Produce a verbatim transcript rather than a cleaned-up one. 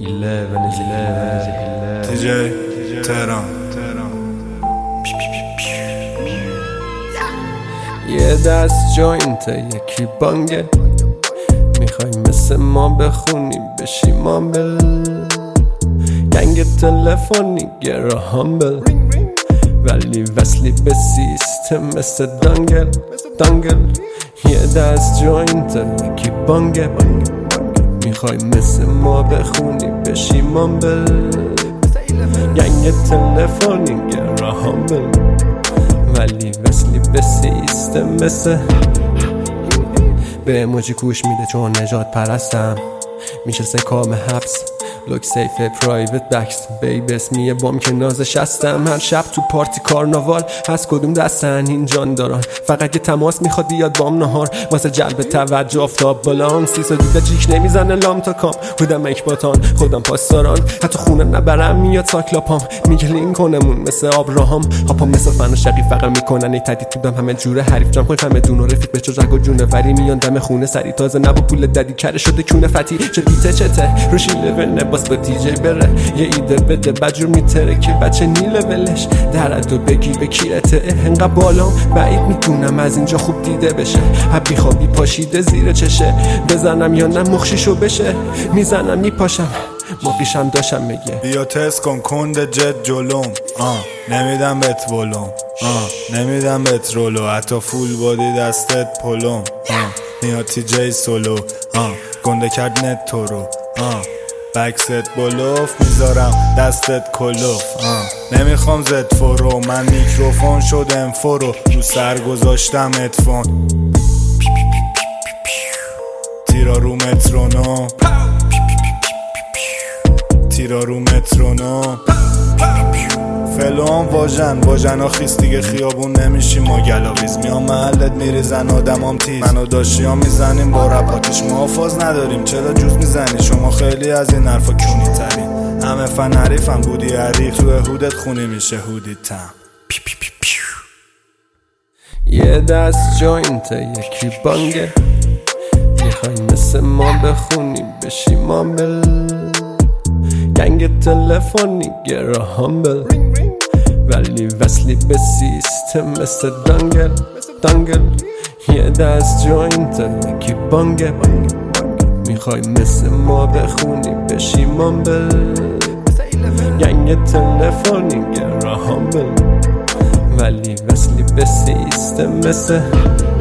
دیجی تهران. یه دست جوینت یکی بانگه، میخوای مثل ما بخونی بشی مامبل، گنگ تلفنی گرا هامبل، ولی وصلی به سیستم مثل دانگل دانگل. یه دست جوینت یکی بانگه، میخوای مثل ما بخونی بشی مامبل، گنگ تلفنی گرا هامبل، ولی وصلی به سیستم مثل. به اموجی کوش میده چون نجات پرستم، میشه سکام حبس لوک سیف پرایوت بکس بیب اسمیه بام که نازش هستم. هر شب تو پارتی کارناوال هست کدوم دستن این جانداران، فقط یه تماس میخواد بیاد بام نهار واسه جلب توجه آفتاب بالام. سیسا دیده جیک نمیزنه لام تا کام، خودم اکباتان خودم پاسداران، حتی خونه نبرم میاد ساکلاپام، میگه لین کنمون مثل آبراهام. هاپام مثل فن و شقی فقط میکنن ای تدید بودم همه جوره حریف جام کنم همه دون و رفیق به چه رگ و جونه وری میان دم خونه سری تازه نبا پول ددی کره شده کونه فتی چه بیته چته روشی لول باس با دیجی بره یه ایده بده بجور میتره که بچه نیله ولش درد و بگی به کیرته انقدر بالام بعید میتونم از اینجا خوب دیده بشه، حبی خوابی پاشیده زیر چشه بزنم یا نه مخشیشو بشه میزنم میپاشم موقیشم داشم میگه بیا تست کن کند جد جلوم، آه نمیدم بهت ولوم، آه نمیدم بهت رولو، حتی فول بادی دستت پلوم، آه میاد تی جی سولو، آه گنده کرد نت تو رو، آه بکست بلوف میذارم دستت کلوف، آه نمیخوام زد فرو من میکروفون شدم فرو رو سر گذاشتم ادفون تیرا رو مترونوم تیرا رو مترونوم فلوم واژن واژن ها خیست دیگه خیابون نمیشیم ما گلاویز میام محلت میریزن آدمام تیز منو داشتی ها میزنیم با رپاتش محافظ نداریم چرا جوز میزنی شما خیلی از این حرفا کونی ترین همه فن حریفم بودی حریف تو هودت خونی میشه هودی تم یه دست جوینت یکی بانگه، میخوای مثل ما بخونی بشی مامبل، گنگ تلفنی گرا هامبل، ولی وصلی به سیستم مثل دانگل دانگل. یه دست جوینت یکی بانگه، میخوای مثل ما بخونی بشی مامبل، گنگ تلفنی گرا هامبل، ولی وصلی به سیستم مثل